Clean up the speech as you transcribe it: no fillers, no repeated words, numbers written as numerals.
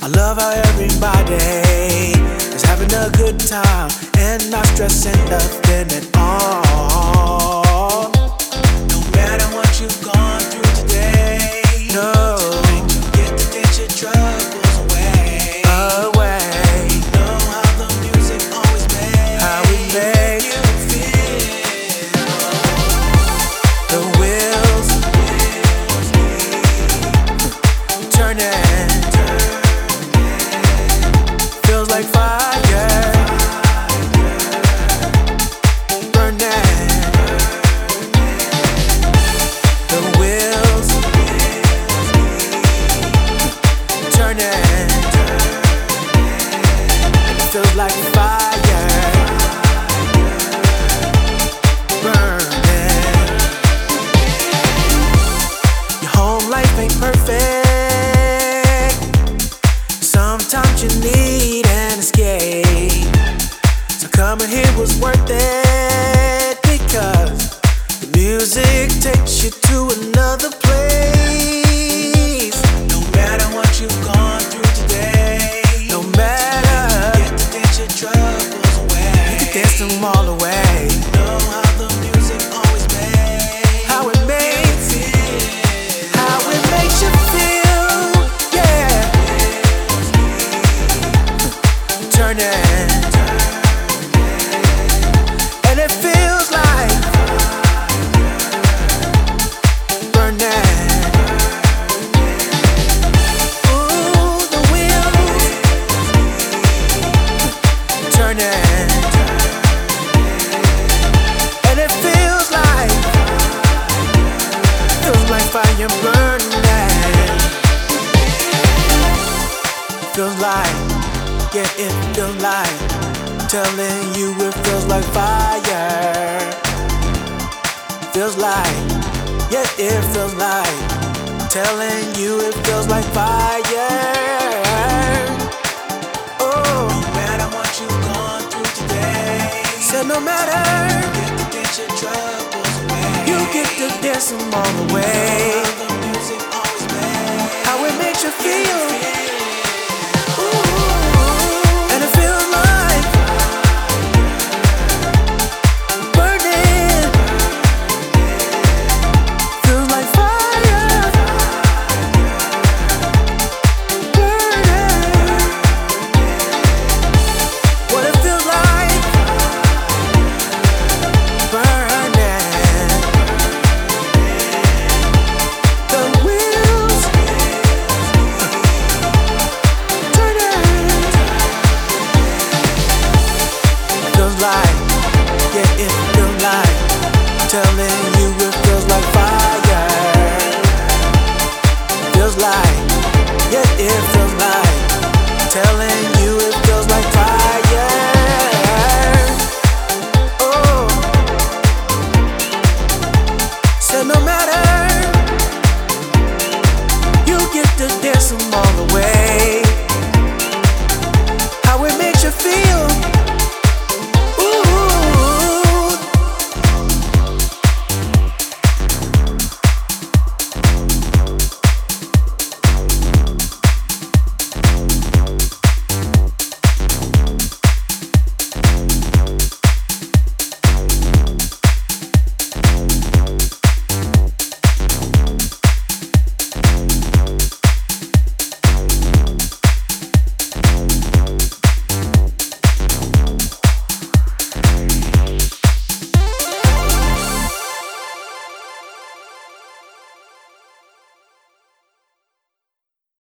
love how everybody is having a good time and not stressing nothing at all. No matter what you've gone through today, no, tonight you get to get your troubles away. You know how the music always makes how it makes you feel. The wheels turning. Feels like fire burning. The wheels turning. Feels like fire burning. Your home life ain't perfect. Sometimes you need an escape. So coming here was worth it because the music takes you to another place. No matter what you've gone through today, no matter, you get to get your troubles away. You can dance them all away. You know how the music always makes how it makes you feel. How it makes you feel, yeah. Turning, and it feels like burning. Ooh, the wheels turning, and it feels like fire burning. Feels like, yeah, it feels like, telling you it feels like fire. Feels like, yeah, it feels like, telling you it feels like fire. Oh, no matter what you've gone through today, said no matter, you get to get your troubles away. You get to dance them all the way.